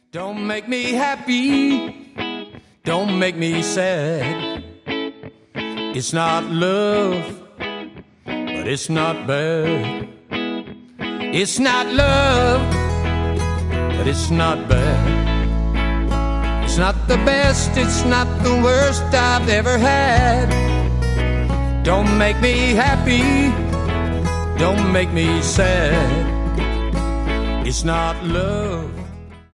Don't make me happy, don't make me sad. It's not love, but it's not bad. It's not love, but it's not bad. It's not the best, it's not the worst I've ever had. Don't make me happy, don't make me sad. It's not love,